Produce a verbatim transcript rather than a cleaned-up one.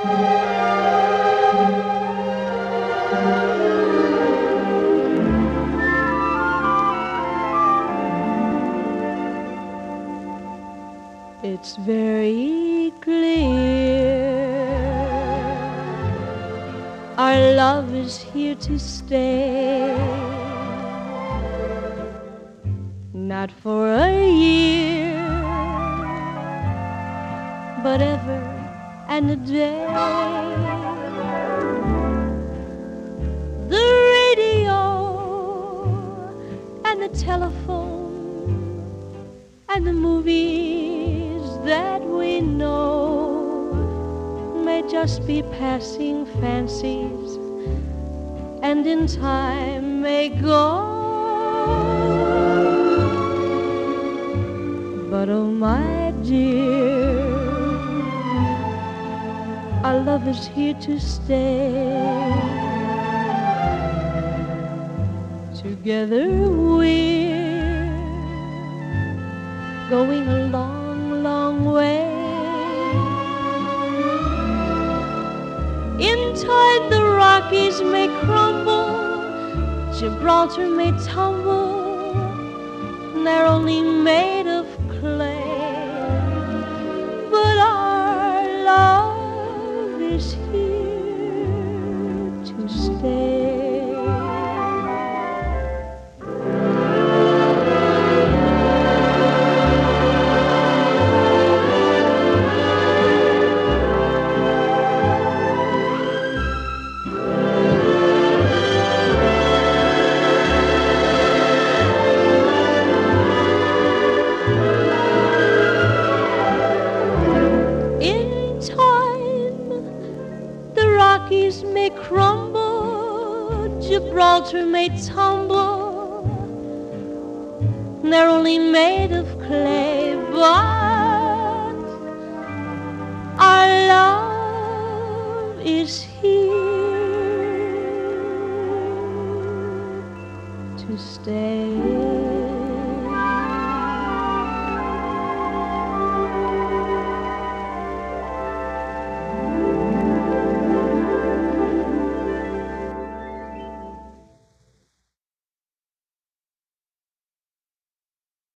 It's very clear our love is here to stay, not for a year, but ever and a day. The radio and the telephone and the movies that we know may just be passing fancies, and in time may go. But oh my dear, our love is here to stay. Together we're going a long, long way. In time the Rockies may crumble, Gibraltar may tumble, they're only made of clay, but our love is here to stay. May crumble, Gibraltar may tumble, they're only made of clay, but our love is here to stay.